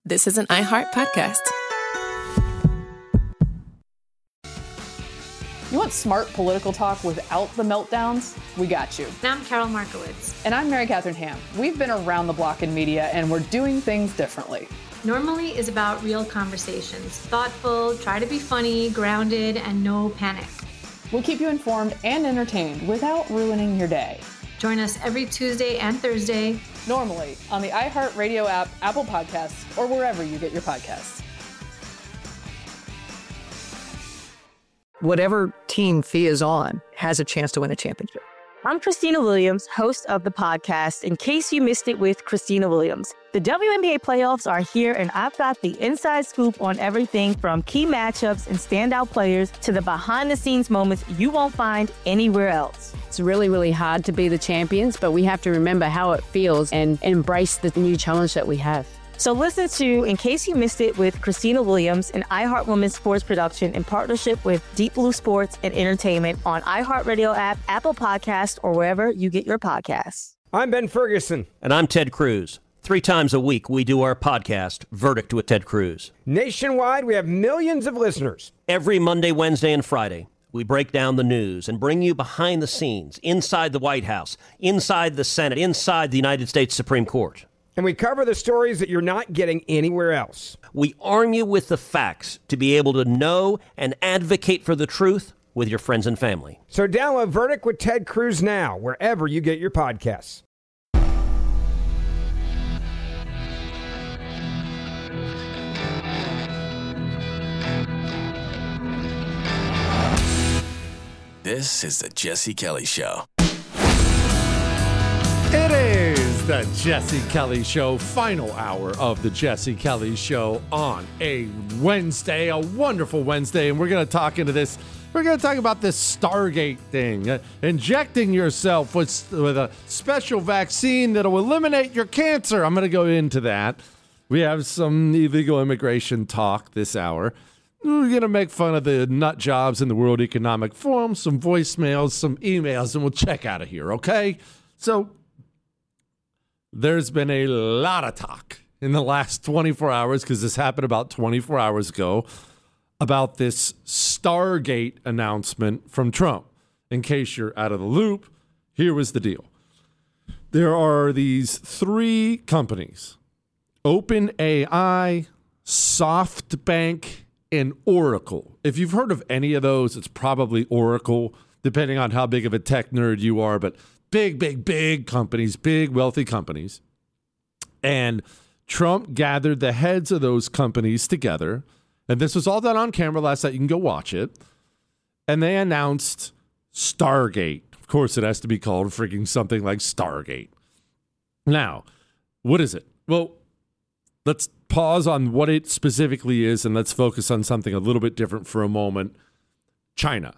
This is an iHeart podcast. You want smart political talk without the meltdowns? We got you. And I'm Carol Markowitz. And I'm Mary Catherine Ham. We've been around the block in media, and we're doing things differently. Normally is about real conversations. Thoughtful, try to be funny, grounded, and no panic. We'll keep you informed and entertained without ruining your day. Join us every Tuesday and Thursday. Normally on the iHeartRadio app, Apple Podcasts, or wherever you get your podcasts. Whatever team Fia is on has a chance to win a championship. I'm Christina Williams, host of the podcast, In Case You Missed It with Christina Williams. The WNBA playoffs are here, and I've got the inside scoop on everything from key matchups and standout players to the behind-the-scenes moments you won't find anywhere else. It's really, really hard to be the champions, but we have to remember how it feels and embrace the new challenge that we have. So listen to In Case You Missed It with Christina Williams, an iHeart Women's Sports production in partnership with Deep Blue Sports and Entertainment on iHeartRadio app, Apple Podcasts, or wherever you get your podcasts. I'm Ben Ferguson. And I'm Ted Cruz. 3 times a week, we do our podcast, Verdict with Ted Cruz. Nationwide, we have millions of listeners. Every Monday, Wednesday, and Friday, we break down the news and bring you behind the scenes, inside the White House, inside the Senate, inside the United States Supreme Court. And we cover the stories that you're not getting anywhere else. We arm you with the facts to be able to know and advocate for the truth with your friends and family. So download Verdict with Ted Cruz now, wherever you get your podcasts. This is the Jesse Kelly Show. It is the Jesse Kelly Show, final hour of the Jesse Kelly Show on a Wednesday, a wonderful Wednesday. And we're going to talk into this. We're going to talk about this Stargate thing, injecting yourself with a special vaccine that will eliminate your cancer. I'm going to go into that. We have some illegal immigration talk this hour. We're going to make fun of the nut jobs in the World Economic Forum, some voicemails, some emails, and we'll check out of here, okay? So there's been a lot of talk in the last 24 hours, because this happened about 24 hours ago, about this Stargate announcement from Trump. In case you're out of the loop, here was the deal. There are these 3 companies, OpenAI, SoftBank, and Oracle. If you've heard of any of those, it's probably Oracle, depending on how big of a tech nerd you are, but big companies, big wealthy companies. And Trump gathered the heads of those companies together, and this was all done on camera last night. You can go watch it. And they announced Stargate. Of course, it has to be called freaking something like Stargate. Now, what is it? Well, let's pause on what it specifically is, and let's focus on something a little bit different for a moment. China.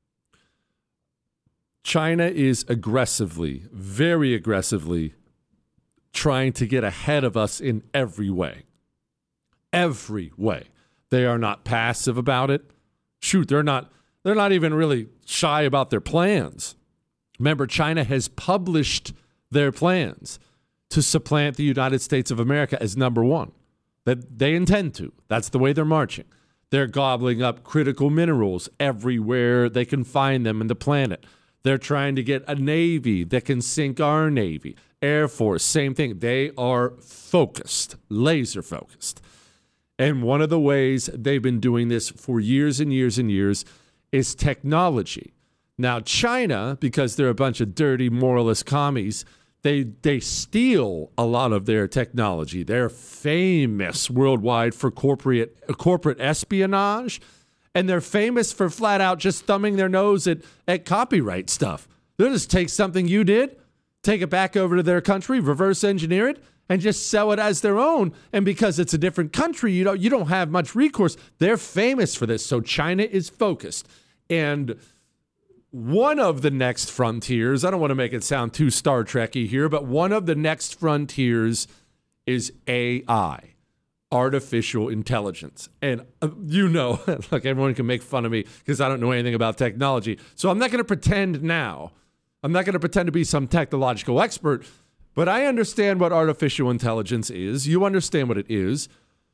China is aggressively, very aggressively, trying to get ahead of us in every way. Every way. They are not passive about it. Shoot, they're not even really shy about their plans. Remember, China has published their plans to supplant the United States of America as number one. That they intend to. That's the way they're marching. They're gobbling up critical minerals everywhere they can find them in the planet. They're trying to get a Navy that can sink our Navy. Air Force, same thing. They are focused, laser focused. And one of the ways they've been doing this for years and years and years is technology. Now, China, because they're a bunch of dirty moralist commies, they steal a lot of their technology. They're famous worldwide for corporate espionage, and they're famous for flat out just thumbing their nose at copyright stuff. They'll just take something you did, take it back over to their country, reverse engineer it, and just sell it as their own. And because it's a different country, you don't have much recourse. They're famous for this. So China is focused. And one of the next frontiers, I don't want to make it sound too Star Trek-y here, but one of the next frontiers is AI, artificial intelligence. And look, everyone can make fun of me because I don't know anything about technology. So I'm not going to pretend now. I'm not going to pretend to be some technological expert, but I understand what artificial intelligence is. You understand what it is.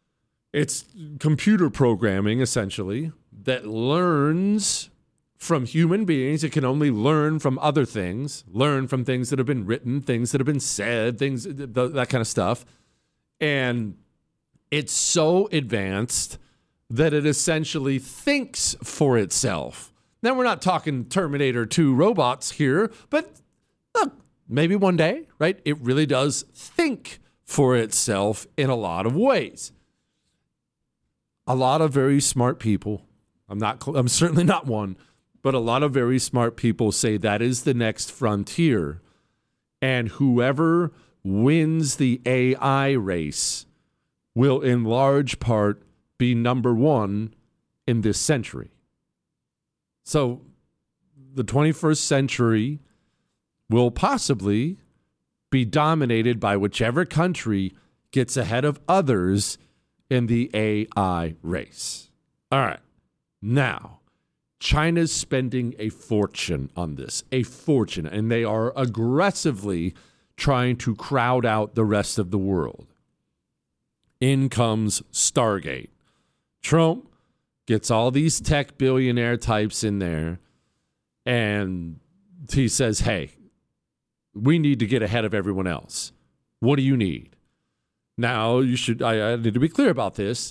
It's computer programming, essentially, that learns from human beings. It can only learn from other things, learn from things that have been written, things that have been said, things, that kind of stuff. And it's so advanced that it essentially thinks for itself. Now, we're not talking Terminator 2 robots here, but look, maybe one day, right? It really does think for itself in a lot of ways. A lot of very smart people, I'm certainly not one, but a lot of very smart people say that is the next frontier. And whoever wins the AI race will in large part be number one in this century. So the 21st century will possibly be dominated by whichever country gets ahead of others in the AI race. All right. Now, China's spending a fortune on this, a fortune, and they are aggressively trying to crowd out the rest of the world. In comes Stargate. Trump gets all these tech billionaire types in there, and he says, hey, we need to get ahead of everyone else. What do you need? Now, I need to be clear about this.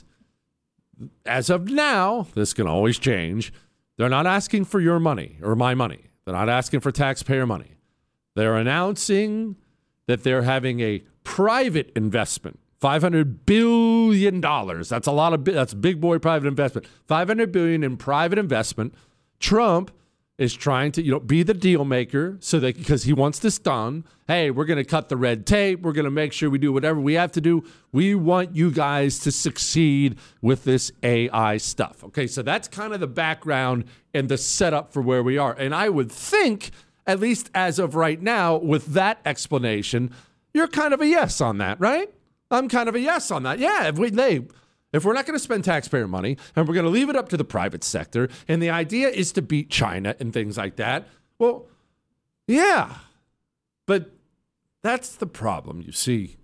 As of now, this can always change. They're not asking for your money or my money. They're not asking for taxpayer money. They're announcing that they're having a private investment, $500 billion. That's big boy private investment. $500 billion in private investment. Trump is trying to, be the deal maker because he wants this done. Hey, we're going to cut the red tape. We're going to make sure we do whatever we have to do. We want you guys to succeed with this AI stuff. Okay, so that's kind of the background and the setup for where we are. And I would think, at least as of right now, with that explanation, you're kind of a yes on that, right? I'm kind of a yes on that. Yeah, if we're not going to spend taxpayer money and we're going to leave it up to the private sector, and the idea is to beat China and things like that, well, yeah. But that's the problem, you see.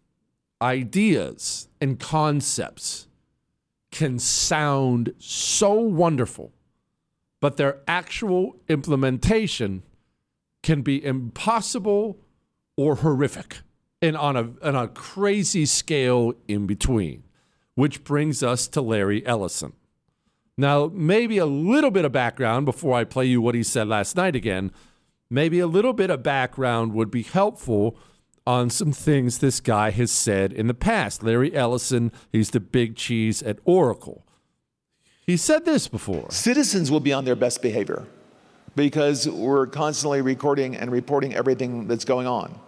Ideas and concepts can sound so wonderful, but their actual implementation can be impossible or horrific and on a crazy scale in between. Which brings us to Larry Ellison. Now, maybe a little bit of background before I play you what he said last night again. Maybe a little bit of background would be helpful on some things this guy has said in the past. Larry Ellison, he's the big cheese at Oracle. He said this before. Citizens will be on their best behavior because we're constantly recording and reporting everything that's going on.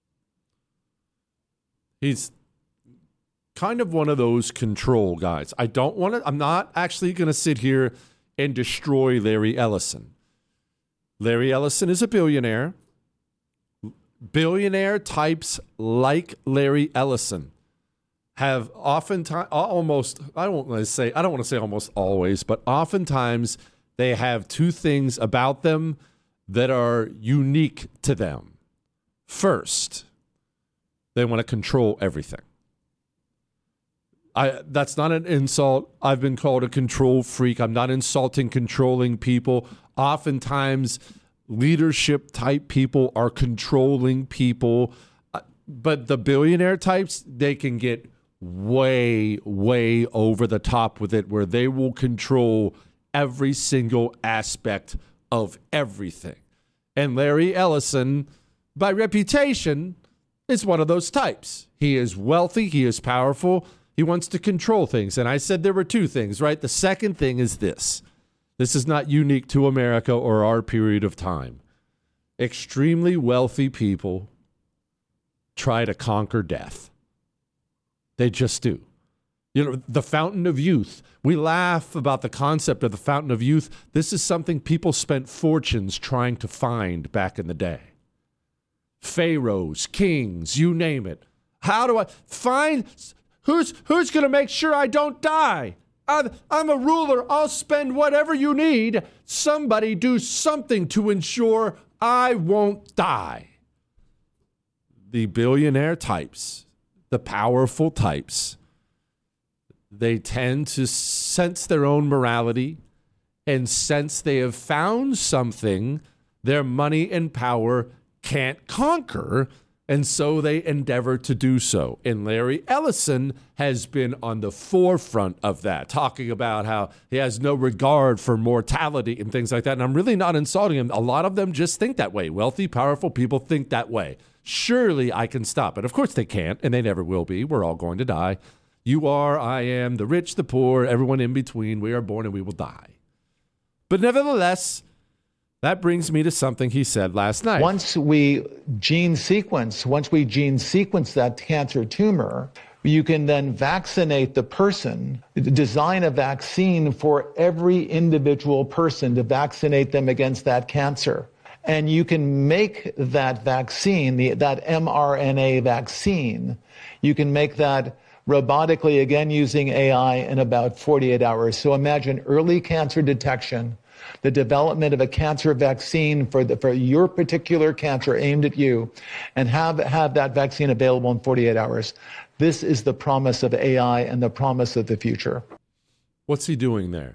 He's kind of one of those control guys. I'm not actually going to sit here and destroy Larry Ellison. Larry Ellison is a billionaire. Billionaire types like Larry Ellison have oftentimes, I don't want to say almost always, but oftentimes they have two things about them that are unique to them. First, they want to control everything. That's not an insult. I've been called a control freak. I'm not insulting controlling people. Oftentimes, leadership type people are controlling people. But the billionaire types, they can get way, way over the top with it, where they will control every single aspect of everything. And Larry Ellison, by reputation, is one of those types. He is wealthy. He is powerful. He wants to control things. And I said there were two things, right? The second thing is this. This is not unique to America or our period of time. Extremely wealthy people try to conquer death. They just do. The fountain of youth. We laugh about the concept of the fountain of youth. This is something people spent fortunes trying to find back in the day. Pharaohs, kings, you name it. How do I find... Who's going to make sure I don't die? I'm a ruler. I'll spend whatever you need. Somebody do something to ensure I won't die. The billionaire types, the powerful types, They tend to sense their own morality and sense they have found something their money and power can't conquer, and so they endeavor to do so. And Larry Ellison has been on the forefront of that, talking about how he has no regard for mortality and things like that. And I'm really not insulting him. A lot of them just think that way. Wealthy, powerful people think that way. Surely I can stop it. Of course they can't, and they never will be. We're all going to die. You are, I am, the rich, the poor, everyone in between. We are born and we will die. But nevertheless, that brings me to something he said last night. Once we gene sequence that cancer tumor, you can then vaccinate the person, design a vaccine for every individual person to vaccinate them against that cancer. And you can make that vaccine, that mRNA vaccine, you can make that robotically, again using AI, in about 48 hours. So imagine early cancer detection, the development of a cancer vaccine for your particular cancer aimed at you, and have that vaccine available in 48 hours. This is the promise of AI and the promise of the future. What's he doing there?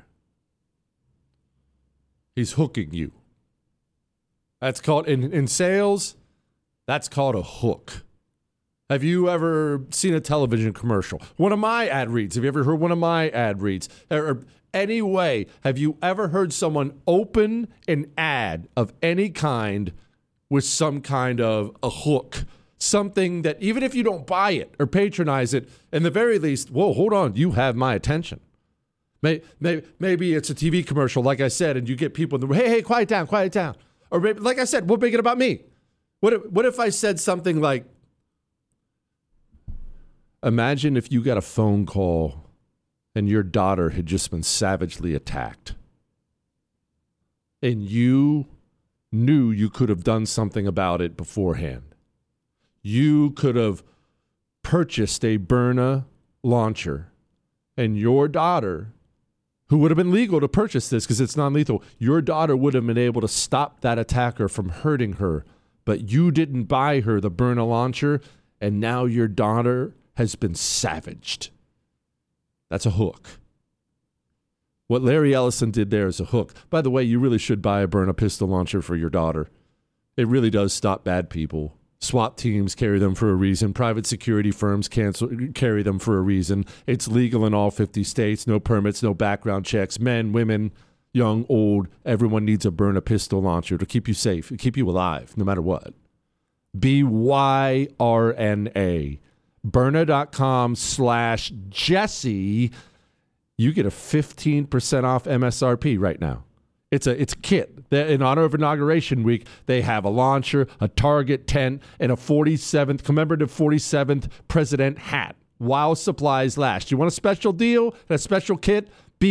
He's hooking you. That's called, in sales, that's called a hook. Have you ever seen a television commercial? One of my ad reads. Have you ever heard one of my ad reads? Or anyway, have you ever heard someone open an ad of any kind with some kind of a hook? Something that even if you don't buy it or patronize it, in the very least, whoa, hold on, you have my attention. Maybe it's a TV commercial, like I said, and you get people in the hey, quiet down. Or maybe, like I said, what make it about me? What if I said something like, imagine if you got a phone call and your daughter had just been savagely attacked, and you knew you could have done something about it beforehand. You could have purchased a Byrna launcher, and your daughter, who would have been legal to purchase this because it's non-lethal, your daughter would have been able to stop that attacker from hurting her, but you didn't buy her the Byrna launcher, and now your daughter has been savaged. That's a hook. What Larry Ellison did there is a hook. By the way, you really should buy a Byrna pistol launcher for your daughter. It really does stop bad people. SWAT teams carry them for a reason. Private security firms carry them for a reason. It's legal in all 50 states. No permits, no background checks. Men, women, young, old, everyone needs a Byrna pistol launcher to keep you safe, to keep you alive, no matter what. BYRNA. Byrna.com/Jesse. You get a 15% off MSRP right now. It's a kit. In honor of Inauguration Week, they have a launcher, a target tent, and a 47th commemorative 47th president hat while supplies last. You want a special deal and a special kit?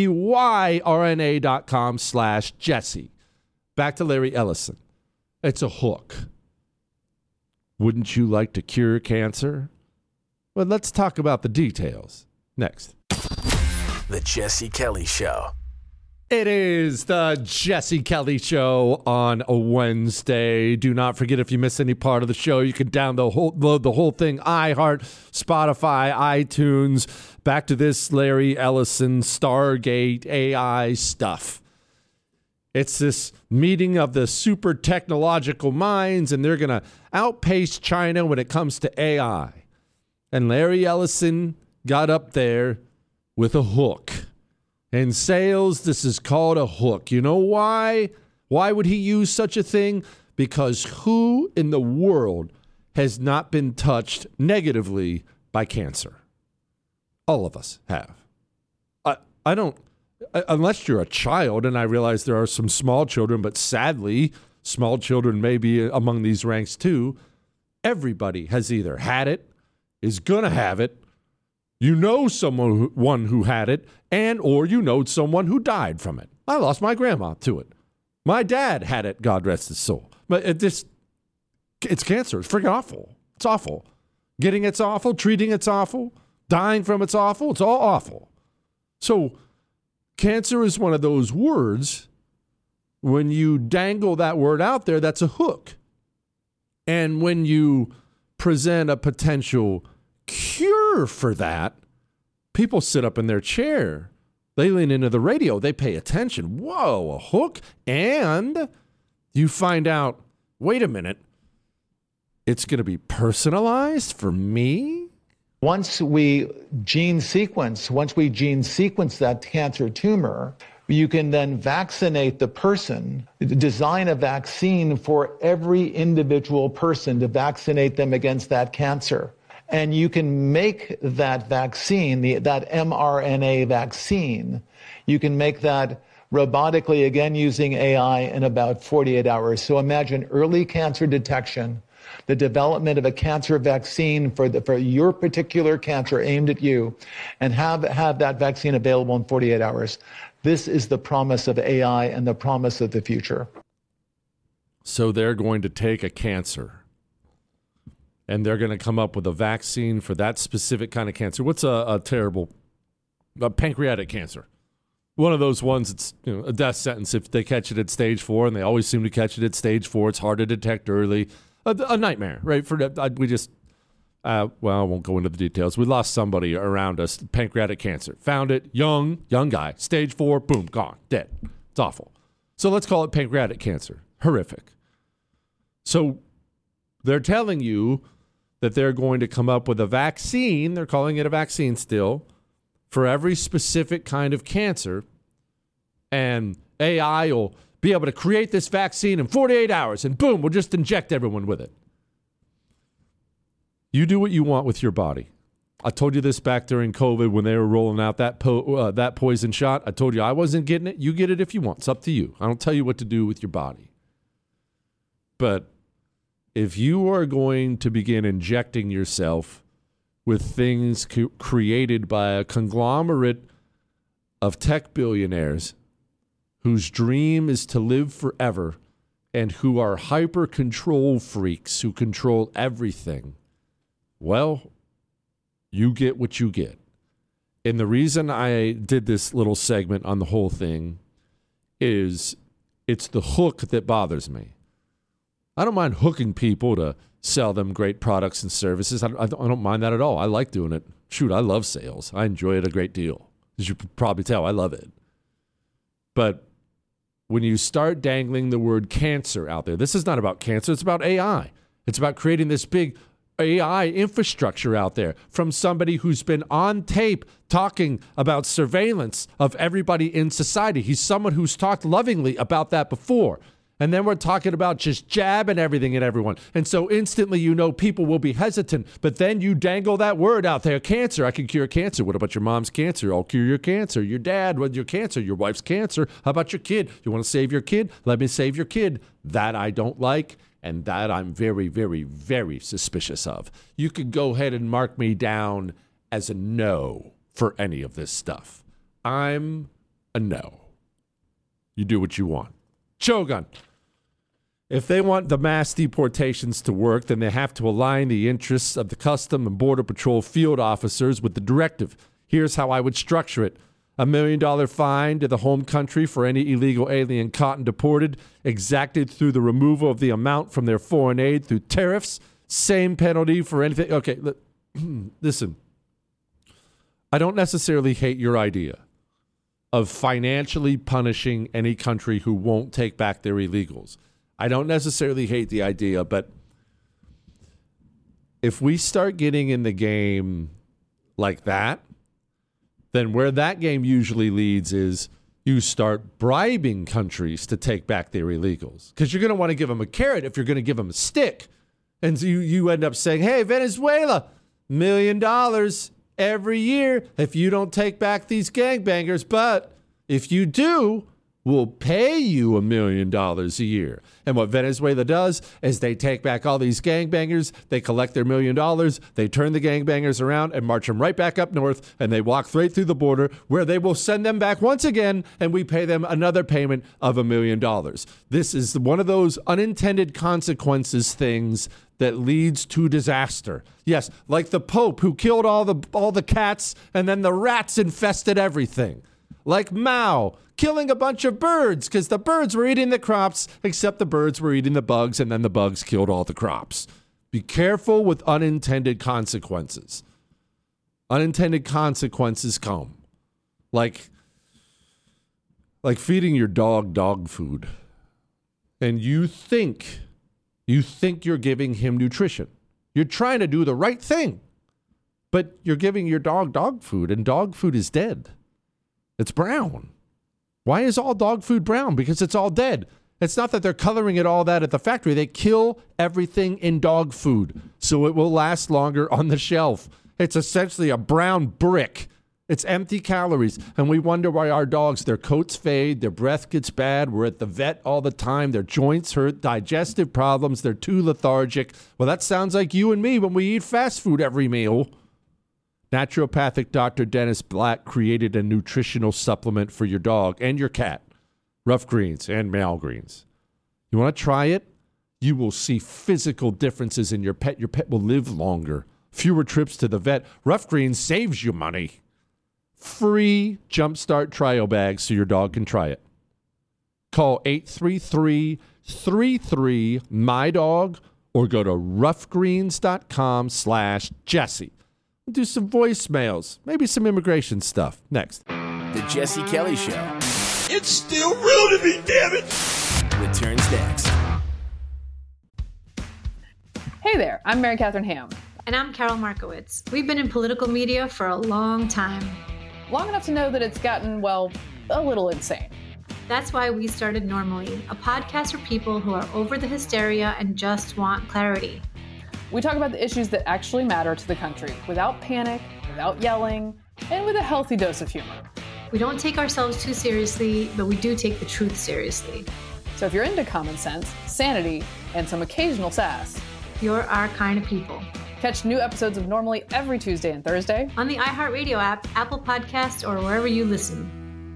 BYRNA.com/Jesse. Back to Larry Ellison. It's a hook. Wouldn't you like to cure cancer? Well, let's talk about the details next. The Jesse Kelly Show. It is the Jesse Kelly Show on a Wednesday. Do not forget, if you miss any part of the show, you can download the whole thing, iHeart, Spotify, iTunes. Back to this Larry Ellison, Stargate, AI stuff. It's this meeting of the super technological minds, and they're going to outpace China when it comes to AI. And Larry Ellison got up there with a hook. In sales, this is called a hook. You know why? Why would he use such a thing? Because who in the world has not been touched negatively by cancer? All of us have. I don't, unless you're a child, and I realize there are some small children, but sadly, small children may be among these ranks too. Everybody has either had it, is going to have it, you know someone who had it, and or you know someone who died from it. I lost my grandma to it. My dad had it, God rest his soul. But it's cancer. It's freaking awful. It's awful. Getting it's awful. Treating it's awful. Dying from it's awful. It's all awful. So cancer is one of those words, when you dangle that word out there, that's a hook. And when you present a potential cure for that, people sit up in their chair. They lean into the radio. They pay attention. Whoa, a hook? And you find out, wait a minute, it's going to be personalized for me? Once we gene sequence that cancer tumor, you can then vaccinate the person, design a vaccine for every individual person to vaccinate them against that cancer. And you can make that vaccine, that mRNA vaccine, you can make that robotically, again, using AI in about 48 hours. So imagine early cancer detection, the development of a cancer vaccine for your particular cancer aimed at you, and have that vaccine available in 48 hours. This is the promise of AI and the promise of the future. So they're going to take a cancer and they're going to come up with a vaccine for that specific kind of cancer. What's a terrible pancreatic cancer? One of those ones that's a death sentence if they catch it at stage 4, and they always seem to catch it at stage 4. It's hard to detect early. A nightmare, right? I won't go into the details. We lost somebody around us, pancreatic cancer. Found it, young guy, stage 4, boom, gone, dead. It's awful. So let's call it pancreatic cancer. Horrific. So they're telling you that they're going to come up with a vaccine, they're calling it a vaccine still, for every specific kind of cancer, and AI will be able to create this vaccine in 48 hours, and boom, we'll just inject everyone with it. You do what you want with your body. I told you this back during COVID when they were rolling out that poison shot. I told you I wasn't getting it. You get it if you want. It's up to you. I don't tell you what to do with your body. But if you are going to begin injecting yourself with things created by a conglomerate of tech billionaires whose dream is to live forever and who are hyper control freaks who control everything, well, you get what you get. And the reason I did this little segment on the whole thing is it's the hook that bothers me. I don't mind hooking people to sell them great products and services. I don't mind that at all. I like doing it. Shoot, I love sales. I enjoy it a great deal. As you could probably tell, I love it. But when you start dangling the word cancer out there, this is not about cancer. It's about AI. It's about creating this big AI infrastructure out there from somebody who's been on tape talking about surveillance of everybody in society. He's someone who's talked lovingly about that before. And then we're talking about just jabbing everything at everyone. And so instantly, people will be hesitant. But then you dangle that word out there, cancer. I can cure cancer. What about your mom's cancer? I'll cure your cancer. Your dad with your cancer. Your wife's cancer. How about your kid? You want to save your kid? Let me save your kid. That I don't like. And that I'm very, very, very suspicious of. You could go ahead and mark me down as a no for any of this stuff. I'm a no. You do what you want. Shogun. If they want the mass deportations to work, then they have to align the interests of the Custom and Border Patrol field officers with the directive. Here's how I would structure it. $1 million fine to the home country for any illegal alien caught and deported, exacted through the removal of the amount from their foreign aid through tariffs. Same penalty for anything. Okay, listen. I don't necessarily hate your idea of financially punishing any country who won't take back their illegals. I don't necessarily hate the idea, but if we start getting in the game like that, then where that game usually leads is you start bribing countries to take back their illegals because you're going to want to give them a carrot if you're going to give them a stick. And so you end up saying, hey, Venezuela, $1 million every year if you don't take back these gangbangers. But if you do, we'll pay you $1 million a year. And what Venezuela does is they take back all these gangbangers, they collect their $1 million, they turn the gangbangers around and march them right back up north, and they walk straight through the border where they will send them back once again, and we pay them another payment of $1 million. This is one of those unintended consequences things that leads to disaster. Yes, like the Pope who killed all the cats, and then the rats infested everything. Like Mao, killing a bunch of birds because the birds were eating the crops, except the birds were eating the bugs, and then the bugs killed all the crops. Be careful with unintended consequences. Unintended consequences come. Like feeding your dog food. And you think you're giving him nutrition. You're trying to do the right thing. But you're giving your dog food, and dog food is dead. It's brown. Why is all dog food brown? Because it's all dead. It's not that they're coloring it all that at the factory. They kill everything in dog food so it will last longer on the shelf. It's essentially a brown brick. It's empty calories. And we wonder why our dogs, their coats fade, their breath gets bad, we're at the vet all the time, their joints hurt, digestive problems, they're too lethargic. Well, that sounds like you and me when we eat fast food every meal. Naturopathic Dr. Dennis Black created a nutritional supplement for your dog and your cat. Rough Greens and Mal Greens. You want to try it? You will see physical differences in your pet. Your pet will live longer. Fewer trips to the vet. Rough Greens saves you money. Free Jumpstart trial bags so your dog can try it. Call 833-33-MY-DOG or go to roughgreens.com/Jesse. Do some voicemails, maybe some immigration stuff. Next. The Jesse Kelly Show. It's still real to me, damn it! Returns next. Hey there, I'm Mary Catherine Ham. And I'm Carol Markowitz. We've been in political media for a long time. Long enough to know that it's gotten, well, a little insane. That's why we started Normally, a podcast for people who are over the hysteria and just want clarity. We talk about the issues that actually matter to the country without panic, without yelling, and with a healthy dose of humor. We don't take ourselves too seriously, but we do take the truth seriously. So if you're into common sense, sanity, and some occasional sass, you're our kind of people. Catch new episodes of Normally every Tuesday and Thursday on the iHeartRadio app, Apple Podcasts, or wherever you listen.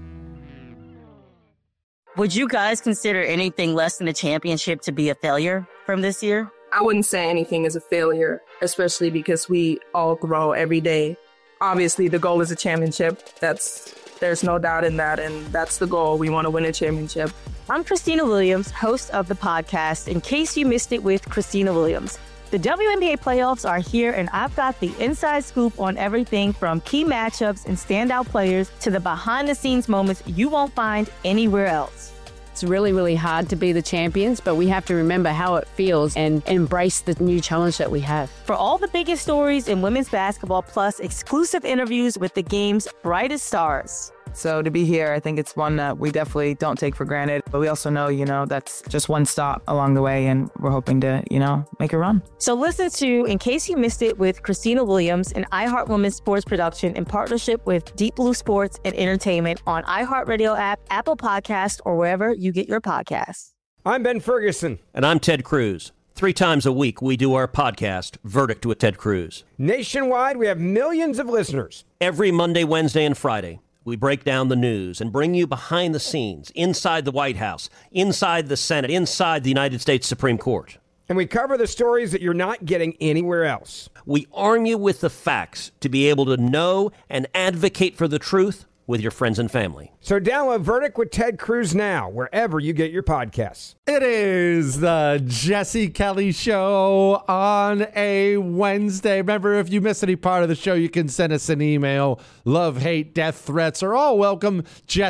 Would you guys consider anything less than a championship to be a failure from this year? I wouldn't say anything is a failure, especially because we all grow every day. Obviously, the goal is a championship. There's no doubt in that, and that's the goal. We want to win a championship. I'm Christina Williams, host of the podcast, In Case You Missed It with Christina Williams. The WNBA playoffs are here, and I've got the inside scoop on everything from key matchups and standout players to the behind-the-scenes moments you won't find anywhere else. It's really, really hard to be the champions, but we have to remember how it feels and embrace the new challenge that we have. For all the biggest stories in women's basketball, plus exclusive interviews with the game's brightest stars. So to be here, I think it's one that we definitely don't take for granted. But we also know, that's just one stop along the way, and we're hoping to, make a run. So listen to In Case You Missed It with Christina Williams, an iHeart Women's sports production in partnership with Deep Blue Sports and Entertainment on iHeartRadio app, Apple Podcast, or wherever you get your podcasts. I'm Ben Ferguson. And I'm Ted Cruz. 3 times a week, we do our podcast, Verdict with Ted Cruz. Nationwide, we have millions of listeners. Every Monday, Wednesday, and Friday, we break down the news and bring you behind the scenes, inside the White House, inside the Senate, inside the United States Supreme Court. And we cover the stories that you're not getting anywhere else. We arm you with the facts to be able to know and advocate for the truth with your friends and family. So download Verdict with Ted Cruz now, wherever you get your podcasts. It is the Jesse Kelly Show on a Wednesday. Remember, if you miss any part of the show, you can send us an email. Love, hate, death threats are all welcome.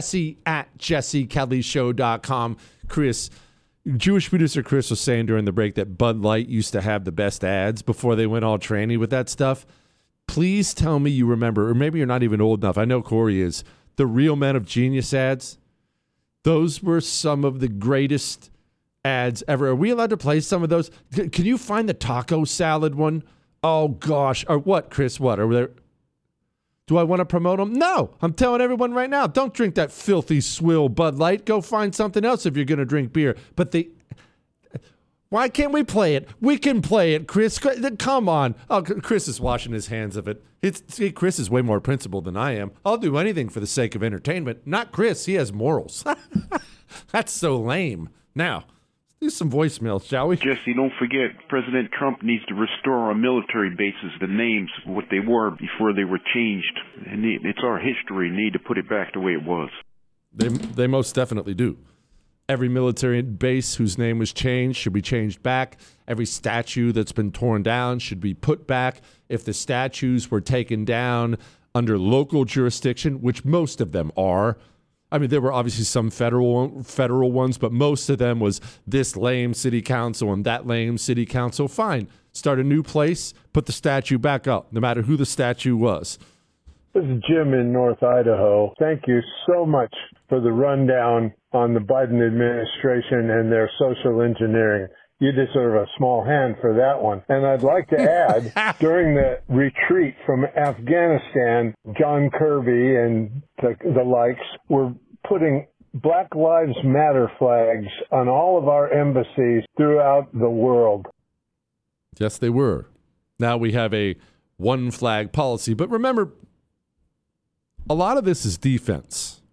Jesse@jessekellyshow.com. Chris, Jewish producer Chris was saying during the break that Bud Light used to have the best ads before they went all tranny with that stuff. Please tell me you remember, or maybe you're not even old enough. I know Corey is. The Real Men of Genius ads. Those were some of the greatest ads ever. Are we allowed to play some of those? Can you find the taco salad one? Oh, gosh. Or what, Chris? What? Are there? Do I want to promote them? No. I'm telling everyone right now, don't drink that filthy swill Bud Light. Go find something else if you're going to drink beer. But why can't we play it? We can play it, Chris. Come on. Oh, Chris is washing his hands of it. Chris is way more principled than I am. I'll do anything for the sake of entertainment. Not Chris. He has morals. That's so lame. Now, do some voicemails, shall we? Jesse, don't forget, President Trump needs to restore our military bases, the names of what they were before they were changed. And it's our history. Need to put it back the way it was. They most definitely do. Every military base whose name was changed should be changed back. Every statue that's been torn down should be put back. If the statues were taken down under local jurisdiction, which most of them are, I mean, there were obviously some federal ones, but most of them was this lame city council and that lame city council. Fine. Start a new place, put the statue back up, no matter who the statue was. This is Jim in North Idaho. Thank you so much for the rundown on the Biden administration and their social engineering. You deserve a small hand for that one. And I'd like to add, during the retreat from Afghanistan, John Kirby and the likes were putting Black Lives Matter flags on all of our embassies throughout the world. Yes, they were. Now we have a one flag policy. But remember, a lot of this is defense.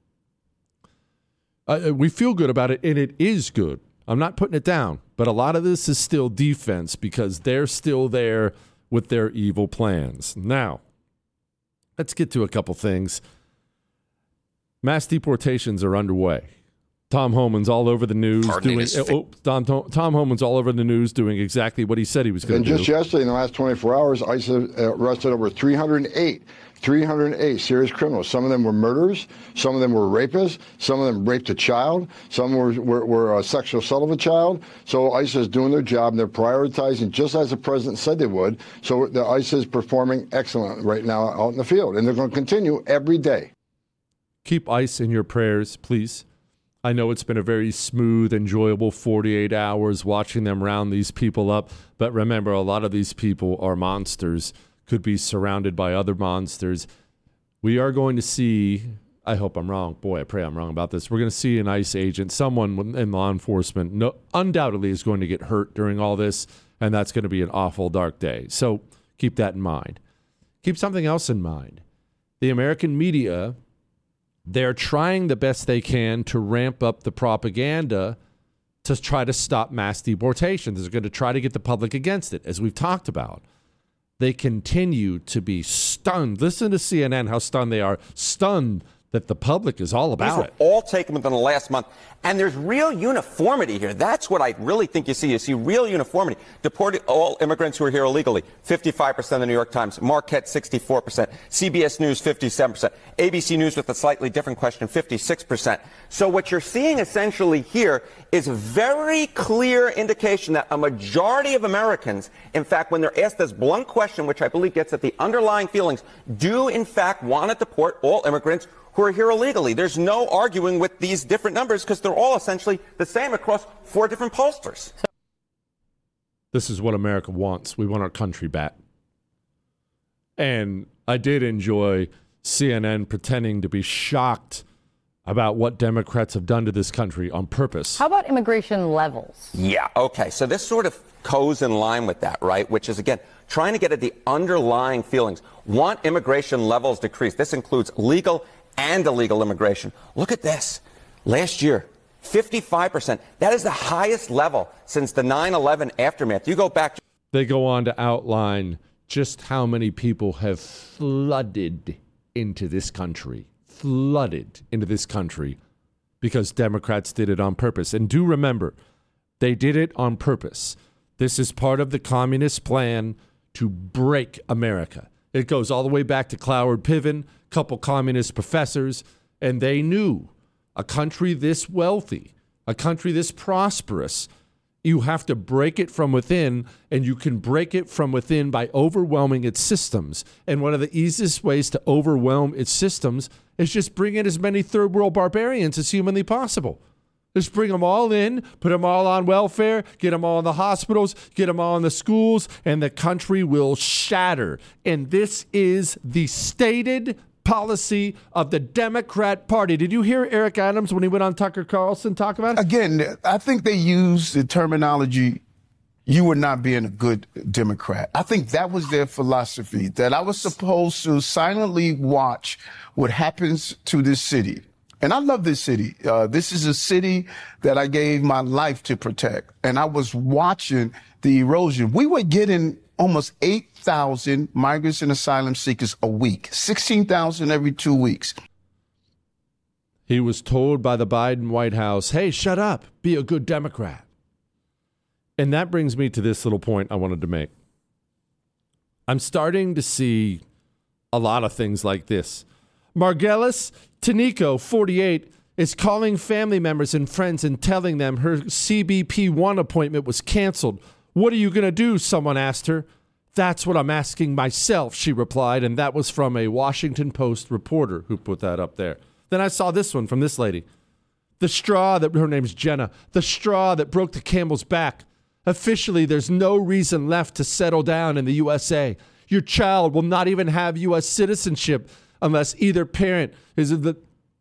We feel good about it, and it is good. I'm not putting it down. But a lot of this is still defense because they're still there with their evil plans. Now, let's get to a couple things. Mass deportations are underway. Tom Homan's all over the news Tom Homan's all over the news doing exactly what he said he was going to do. And just yesterday, in the last 24 hours, ICE arrested over 308 serious criminals. Some of them were murderers. Some of them were rapists. Some of them raped a child. Some were sexual assault of a child. So ICE is doing their job, and they're prioritizing just as the president said they would. So the ICE is performing excellent right now out in the field, and they're going to continue every day. Keep ICE in your prayers, please. I know it's been a very smooth, enjoyable 48 hours watching them round these people up. But remember, a lot of these people are monsters, could be surrounded by other monsters. We are going to see, I hope I'm wrong. Boy, I pray I'm wrong about this. We're going to see an ICE agent, someone in law enforcement, undoubtedly is going to get hurt during all this. And that's going to be an awful, dark day. So keep that in mind. Keep something else in mind. The American media, they're trying the best they can to ramp up the propaganda to try to stop mass deportations. They're going to try to get the public against it, as we've talked about. They continue to be stunned. Listen to CNN, how stunned they are. Stunned that the public is all about it. These were all taken within the last month. And there's real uniformity here. That's what I really think you see. You see real uniformity. Deported all immigrants who are here illegally, 55% of the New York Times. Marquette, 64%. CBS News, 57%. ABC News with a slightly different question, 56%. So what you're seeing essentially here is a very clear indication that a majority of Americans, in fact, when they're asked this blunt question, which I believe gets at the underlying feelings, do in fact want to deport all immigrants who are here illegally. There's no arguing with these different numbers because they're all essentially the same across 4 different pollsters. This is what America wants. We want our country back. And I did enjoy CNN pretending to be shocked about what Democrats have done to this country on purpose. How about immigration levels? Yeah, okay. So this sort of goes in line with that, right? Which is, again, trying to get at the underlying feelings. Want immigration levels decreased. This includes legal and illegal immigration. Look at this. Last year, 55%. That is the highest level since the 9/11 aftermath. You go back. They go on to outline just how many people have flooded into this country. Flooded into this country because Democrats did it on purpose. And do remember, they did it on purpose. This is part of the communist plan to break America. It goes all the way back to Cloward Piven, a couple communist professors, and they knew a country this wealthy, a country this prosperous, you have to break it from within, and you can break it from within by overwhelming its systems. And one of the easiest ways to overwhelm its systems is just bring in as many third world barbarians as humanly possible. Just bring them all in, put them all on welfare, get them all in the hospitals, get them all in the schools, and the country will shatter. And this is the stated policy of the Democrat Party. Did you hear Eric Adams when he went on Tucker Carlson talk about it? Again, I think they used the terminology, you were not being a good Democrat. I think that was their philosophy, that I was supposed to silently watch what happens to this city. And I love this city. This is a city that I gave my life to protect. And I was watching the erosion. We were getting almost 8,000 migrants and asylum seekers a week, 16,000 every 2 weeks. he was told by the Biden White House, hey, shut up, be a good Democrat. And that brings me to this little point I wanted to make. I'm starting to see a lot of things like this. Margelis Tanico, 48, is calling family members and friends and telling them her CBP1 appointment was canceled. What are you going to do? Someone asked her. That's what I'm asking myself, she replied. And that was from a Washington Post reporter who put that up there. Then I saw this one from this lady. The straw that, her name's Jenna, the straw that broke the camel's back. Officially, there's no reason left to settle down in the USA. Your child will not even have U.S. citizenship unless either parent is the.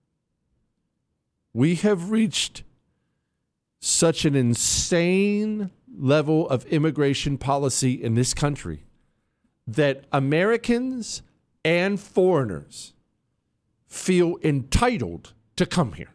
We have reached such an insane level of immigration policy in this country that Americans and foreigners feel entitled to come here.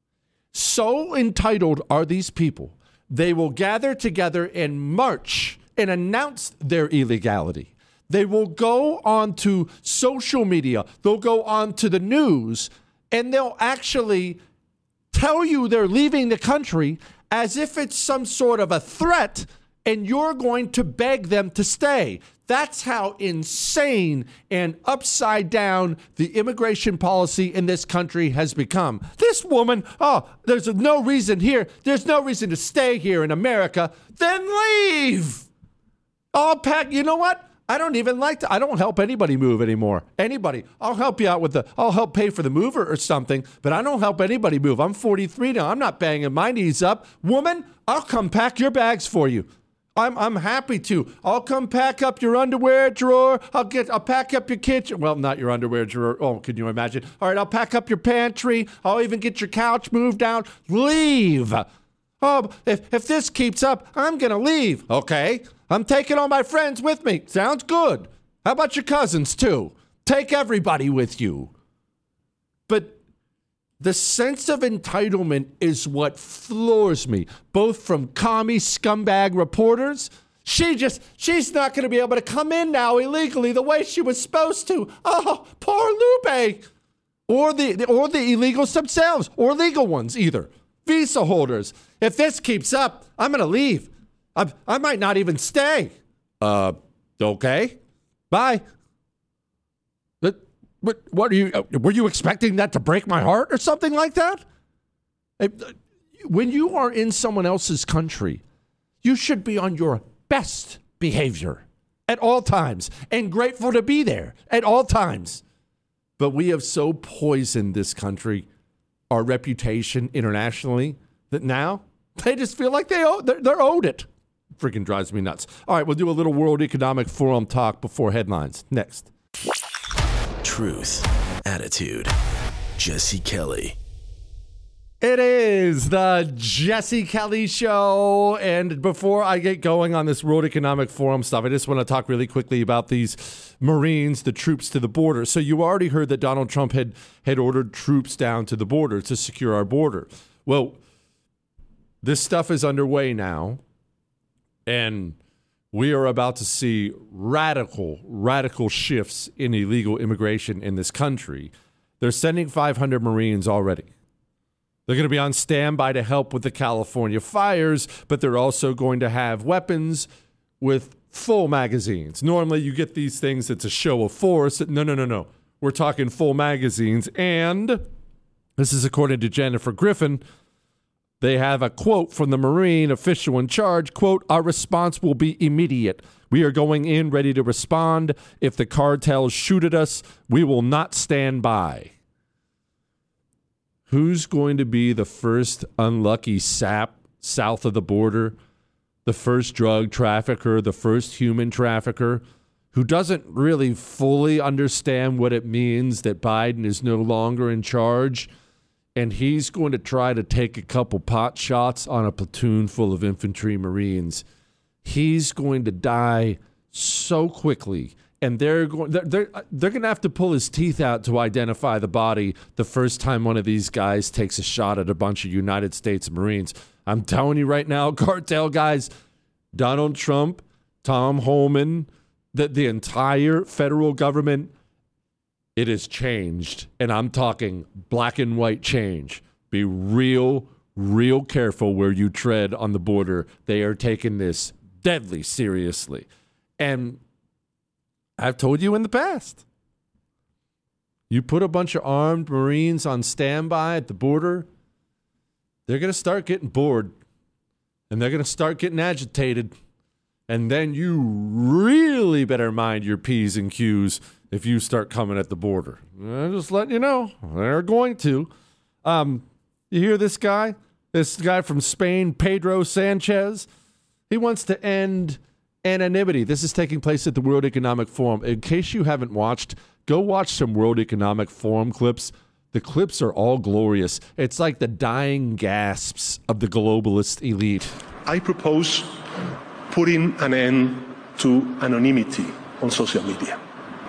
So entitled are these people, they will gather together and march and announce their illegality. They will go on to social media, they'll go on to the news, and they'll actually tell you they're leaving the country as if it's some sort of a threat, and you're going to beg them to stay. That's how insane and upside down the immigration policy in this country has become. This woman, there's no reason here. There's no reason to stay here in America. Then leave. You know what? I don't help anybody move anymore. Anybody. I'll help you out I'll help pay for the mover or something, but I don't help anybody move. I'm 43 now. I'm not banging my knees up. Woman, I'll come pack your bags for you. I'm happy to. I'll come pack up your underwear drawer. I'll pack up your kitchen. Well, not your underwear drawer. Oh, can you imagine? All right, I'll pack up your pantry. I'll even get your couch moved out. Leave. Oh, if this keeps up, I'm going to leave. Okay. I'm taking all my friends with me. Sounds good. How about your cousins, too? Take everybody with you. But the sense of entitlement is what floors me, both from commie scumbag reporters. She's not going to be able to come in now illegally the way she was supposed to. Oh, poor Lupe. Or the illegals themselves, or legal ones either. Visa holders. If this keeps up, I'm going to leave. I might not even stay. Okay. Bye. But what were you expecting that to break my heart or something like that? When you are in someone else's country, you should be on your best behavior at all times and grateful to be there at all times. But we have so poisoned this country, our reputation internationally, that now they just feel like they're owed it. Freaking drives me nuts. All right, we'll do a little World Economic Forum talk before headlines. Next. Truth, attitude, Jesse Kelly. It is the Jesse Kelly Show. And before I get going on this World Economic Forum stuff, I just want to talk really quickly about these Marines, the troops to the border. So you already heard that Donald Trump had ordered troops down to the border to secure our border. Well, this stuff is underway now. And we are about to see radical shifts in illegal immigration in this country. They're sending 500 Marines already. They're going to be on standby to help with the California fires, but they're also going to have weapons with full magazines. Normally you get these things, it's a show of force. No. We're talking full magazines. And this is according to Jennifer Griffin. They have a quote from the Marine official in charge, quote, "Our response will be immediate. We are going in ready to respond. If the cartels shoot at us, we will not stand by." Who's going to be the first unlucky sap south of the border? The first drug trafficker, the first human trafficker who doesn't really fully understand what it means that Biden is no longer in charge? And he's going to try to take a couple pot shots on a platoon full of infantry Marines. He's going to die so quickly, and they're going to have to pull his teeth out to identify the body the first time one of these guys takes a shot at a bunch of United States Marines. I'm telling you right now, cartel guys, Donald Trump, Tom Homan, the entire federal government, it has changed, and I'm talking black and white change. Be real careful where you tread on the border. They are taking this deadly seriously. And I've told you in the past, you put a bunch of armed Marines on standby at the border, they're going to start getting bored, and they're going to start getting agitated, and then you really better mind your P's and Q's if you start coming at the border. I'm just letting you know, they're going to. You hear this guy? This guy from Spain, Pedro Sanchez? He wants to end anonymity. This is taking place at the World Economic Forum. In case you haven't watched, go watch some World Economic Forum clips. The clips are all glorious. It's like the dying gasps of the globalist elite. I propose putting an end to anonymity on social media.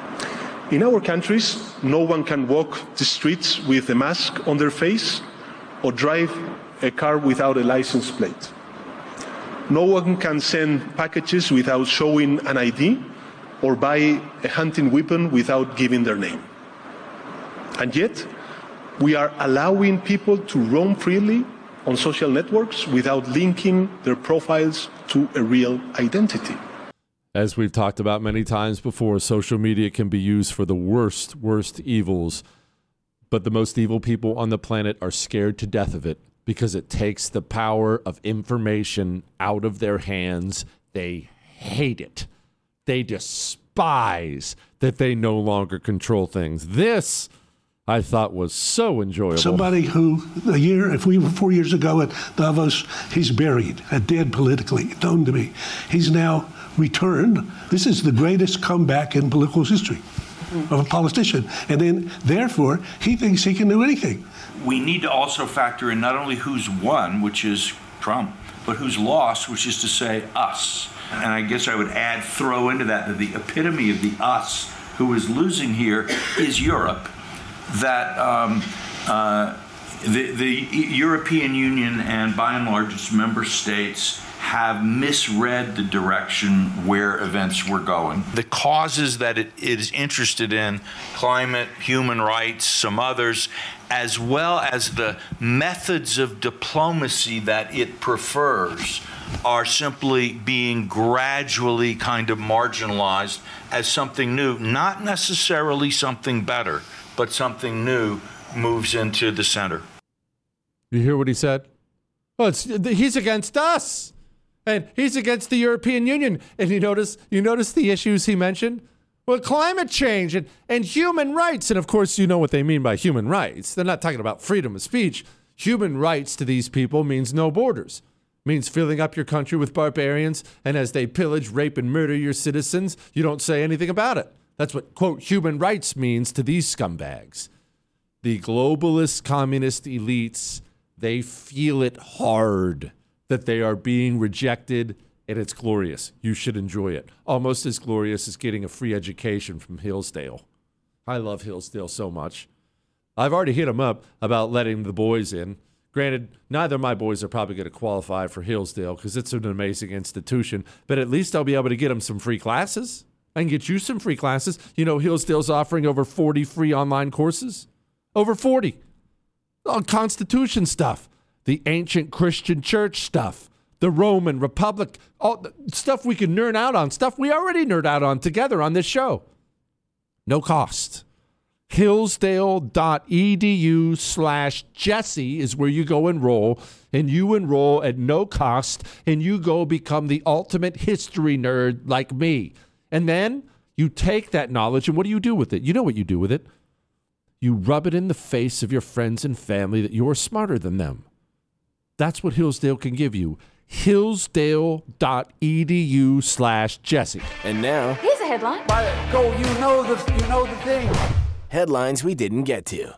In our countries, no one can walk the streets with a mask on their face or drive a car without a license plate. No one can send packages without showing an ID or buy a hunting weapon without giving their name. And yet, we are allowing people to roam freely on social networks without linking their profiles to a real identity. As we've talked about many times before, social media can be used for the worst evils, but the most evil people on the planet are scared to death of it because it takes the power of information out of their hands. They hate it. They despise that they no longer control things. This, I thought, was so enjoyable. Somebody who, 4 years ago at Davos, he's buried, dead politically, known to me. He's now returned. This is the greatest comeback in political history of a politician. And then, therefore, he thinks he can do anything. We need to also factor in not only who's won, which is Trump, but who's lost, which is to say us. And I guess I would throw into that the epitome of the us who is losing here is Europe. That the European Union and by and large its member states have misread the direction where events were going. The causes that it is interested in, climate, human rights, some others, as well as the methods of diplomacy that it prefers, are simply being gradually kind of marginalized as something new, not necessarily something better, but something new moves into the center. You hear what he said? Well, he's against us, and he's against the European Union. And you notice the issues he mentioned? Well, climate change and human rights. And of course, you know what they mean by human rights. They're not talking about freedom of speech. Human rights to these people means no borders. Means filling up your country with barbarians, and as they pillage, rape, and murder your citizens, you don't say anything about it. That's what, quote, human rights means to these scumbags. The globalist communist elites, they feel it hard that they are being rejected, and it's glorious. You should enjoy it. Almost as glorious as getting a free education from Hillsdale. I love Hillsdale so much. I've already hit them up about letting the boys in. Granted, neither of my boys are probably going to qualify for Hillsdale because it's an amazing institution, but at least I'll be able to get them some free classes. I can get you some free classes. You know, Hillsdale's offering over 40 free online courses. Over 40. On Constitution stuff, the ancient Christian church stuff, the Roman Republic, all the stuff we can nerd out on, stuff we already nerd out on together on this show. No cost. Hillsdale.edu/Jesse is where you go enroll, and you enroll at no cost, and you go become the ultimate history nerd like me. And then you take that knowledge, and what do you do with it? You know what you do with it. You rub it in the face of your friends and family that you're smarter than them. That's what Hillsdale can give you. Hillsdale.edu/Jesse. And now, here's a headline. Go, you know the thing. Headlines we didn't get to.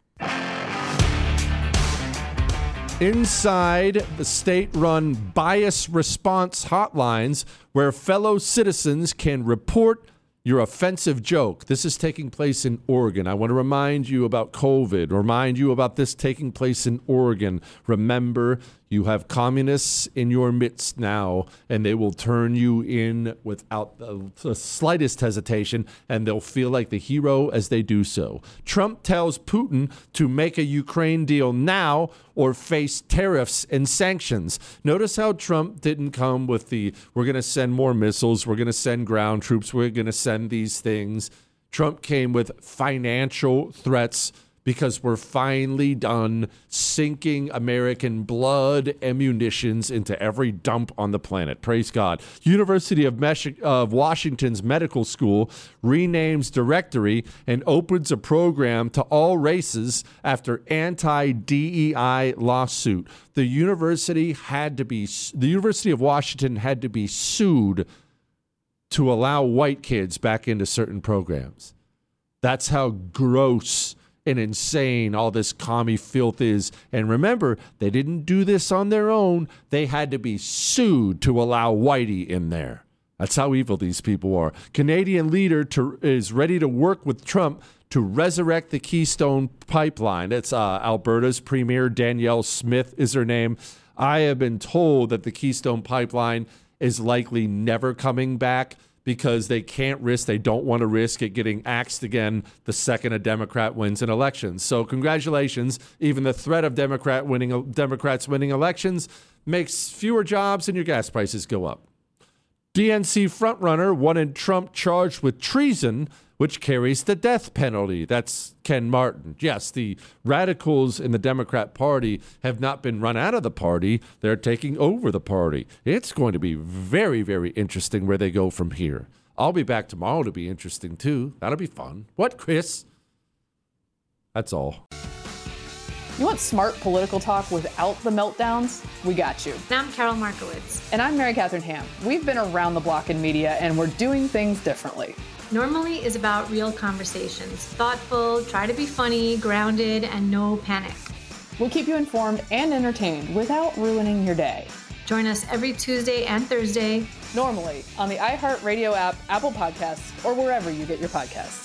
Inside the state-run bias response hotlines where fellow citizens can report your offensive joke. This is taking place in Oregon. I want to remind you about COVID, remind you about this taking place in Oregon. Remember, You have communists in your midst now, and they will turn you in without the slightest hesitation, and they'll feel like the hero as they do so. Trump tells Putin to make a Ukraine deal now or face tariffs and sanctions. Notice how Trump didn't come with the, we're going to send more missiles, we're going to send ground troops, we're going to send these things. Trump came with financial threats because we're finally done sinking American blood and munitions into every dump on the planet. Praise God. University of Washington's medical school renames directory and opens a program to all races after anti-DEI lawsuit. The University of Washington had to be sued to allow white kids back into certain programs. That's how gross and insane all this commie filth is. And remember, they didn't do this on their own. They had to be sued to allow whitey in there. That's how evil these people are. Canadian leader is ready to work with Trump to resurrect the Keystone Pipeline. It's Alberta's Premier Danielle Smith is her name. I have been told that the Keystone Pipeline is likely never coming back because they don't want to risk it getting axed again the second a Democrat wins an election. So congratulations. Even the threat of Democrats winning elections makes fewer jobs and your gas prices go up. DNC frontrunner wanted Trump charged with treason, which carries the death penalty. That's Ken Martin. Yes, the radicals in the Democrat Party have not been run out of the party. They're taking over the party. It's going to be very, very interesting where they go from here. I'll be back tomorrow to be interesting, too. That'll be fun. What, Chris? That's all. You want smart political talk without the meltdowns? We got you. And I'm Carol Markowitz. And I'm Mary Catherine Ham. We've been around the block in media, and we're doing things differently. Normally is about real conversations. Thoughtful, try to be funny, grounded, and no panic. We'll keep you informed and entertained without ruining your day. Join us every Tuesday and Thursday. Normally on the iHeartRadio app, Apple Podcasts, or wherever you get your podcasts.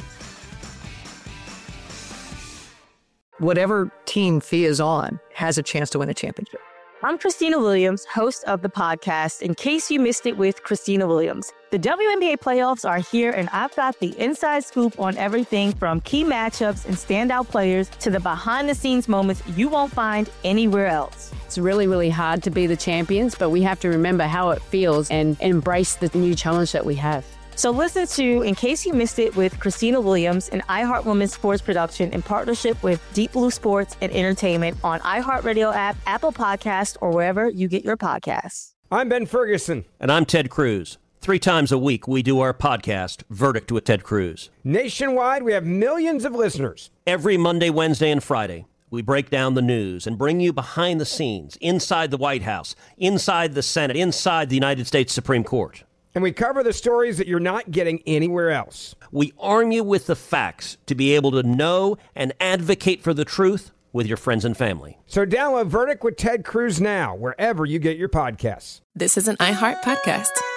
Whatever team Fee is on has a chance to win a championship. I'm Christina Williams, host of the podcast, In Case You Missed It with Christina Williams. The WNBA playoffs are here, and I've got the inside scoop on everything from key matchups and standout players to the behind-the-scenes moments you won't find anywhere else. It's really, really hard to be the champions, but we have to remember how it feels and embrace the new challenge that we have. So listen to In Case You Missed It with Christina Williams, an iHeart Women's Sports production in partnership with Deep Blue Sports and Entertainment on iHeartRadio app, Apple Podcasts, or wherever you get your podcasts. I'm Ben Ferguson. And I'm Ted Cruz. 3 times a week, we do our podcast, Verdict with Ted Cruz. Nationwide, we have millions of listeners. Every Monday, Wednesday, and Friday, we break down the news and bring you behind the scenes, inside the White House, inside the Senate, inside the United States Supreme Court. And we cover the stories that you're not getting anywhere else. We arm you with the facts to be able to know and advocate for the truth with your friends and family. So download Verdict with Ted Cruz now, wherever you get your podcasts. This is an iHeart podcast.